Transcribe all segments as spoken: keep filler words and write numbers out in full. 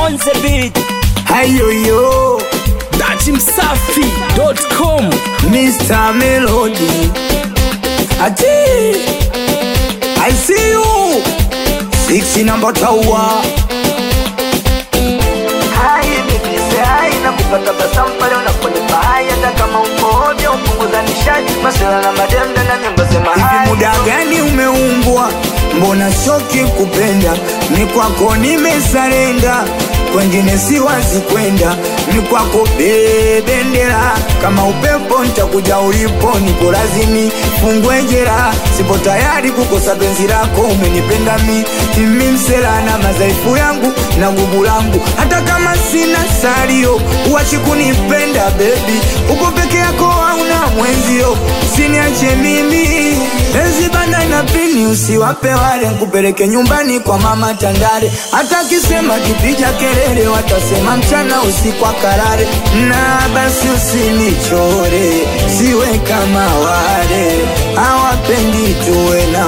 on the beat. Hayo yo Dachi Msafi dot com Mister Melody Ati I see you Six number tower. Hai baby say hai na kupata basamu pale unaponipa hai hata kama uko ovyo upunguza nishati masela na madenda na nyimbo sema hai. Hivi muda gani umeumbwa? Mbona shoki kupenda? Ni kwako nimesarenda, kwengine siwazi kwenda. Ni kwako bebendera, kama upepo nitakuja ulipo. Niko lazimi fungwe jera, sipo tayari kukosa penzi lako. Umenipenda mi, mimi msela na madhaifu yangu na nguvu langu. Hata kama sina salio, uachi kunipenda baby. Uko peke yako hauna mwenzio, usiniache mimi. Enzi banda na pini usiwape wale, kupeleke nyumbani kwa mama Tandale. Hata kisema kipija kelele watasema mchana usiku akarare. Na basi usinichore, siwe kama wale hawapendi tuwe na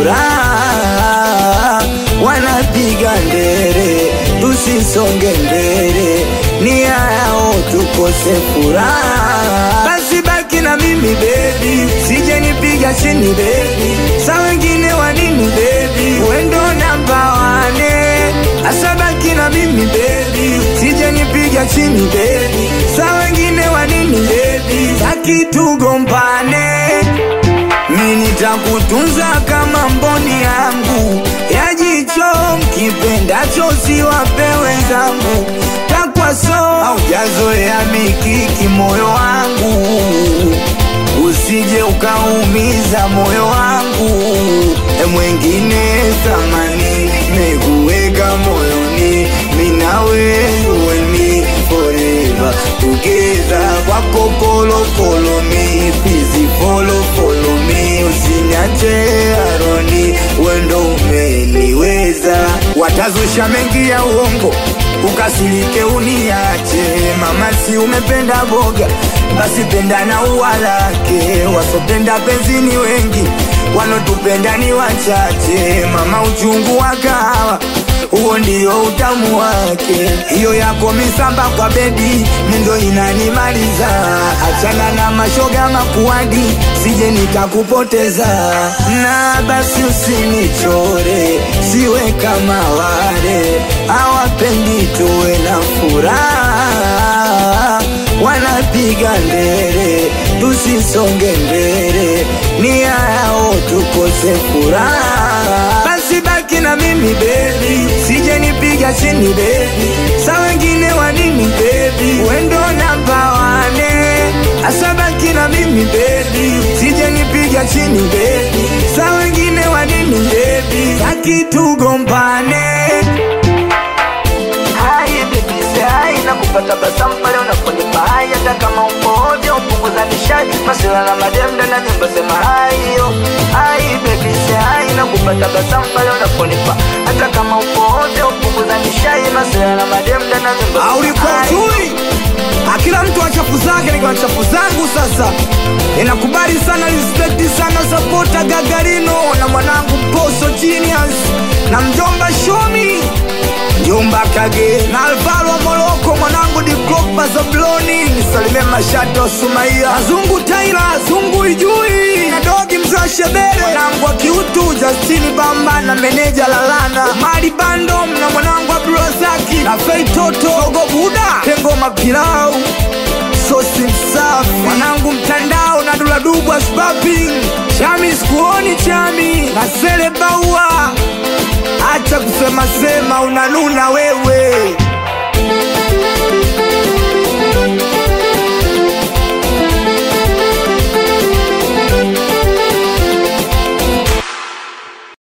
furaha. Wanapiga ndere tusisonge mbele, nia yao tukose furaha. Basi baki na mimi baby, sije nipiga chini baby. Sa wengine wanini baby, wendo namba wane. Asa baki na mimi baby, sije nipiga chini baby. Sa wengine wanini baby, taki tugombane. Mimi nitakutunza kama mboni yangu ya jicho, mkipendacho siwape wenzangu. Takwa so haujazoea mikiki moyo wangu, usije ukaumiza moyo wangu. E mwengine thamani mekuweka moyoni, mimi nawe you and me forever together. Kwako kolo kolo me, please follow follow me. Usiniache aroni, wendo umeniweza. Watazusha mengi ya uongo, ukasirike uniache. Mama si umependa boga, basi penda na uwalake. Wasopenda penzi ni wengi, wanotupenda ni wachache. Mama uchungu wa kahawa, huo ndio utamu wake. Hiyo yako misamba kwa bedi, mindo inanimaliza. Achana na mashoga makuadi, sije nikakupoteza. Na basi usinichore, siwe kama wale hawapendi tuwe na furaha. Wanapiga ndere tusisonge mbele, nia yao tukose furaha. Basi baki na mimi baby, sije nipiga chini baby. Sa wengine wanini baby, wendo namba wane. Asa baki na mimi baby, sije nipiga chini baby. Sa wengine wanini baby, taki tugombane. Hai baby say hai na kupata basamu pale unaponipa hai hata kama uko ovyo upunguza nishati masela na madenda na nyimbo sema hai yo. Hai baby say hai na kupata basamu pale unaponipa hata kama uko ovyo upunguza nishati masela na madenda na nyimbo sema hai. Ulikuwa chui, akila mtu achafu zake, nikiwa chafu zangu sasa. Ninakubali sana, respect sana, supporta Gagarino na mwanangu Poso Genius na mjomba Shomi, mjomba Kage na Alvaro Moroko, mwanangu Diklopa Zabloni. Nisalimie Mashato Sumaia, Azungu Taira, Azungu Ijui na Dogi Mzwa Shebele, mwanangu wa kiutu Justini Bamba na meneja Lalana Mari Bandom na mwanangu Abdulazaki na Fei Toto Ogo Buda Tengo Mapilau Sosi Msafi, mwanangu Mtandao na Dula Dubwa Spapping Chami Skuoni Chami na Sele Baua. Acha kusema sema unanuna wewe.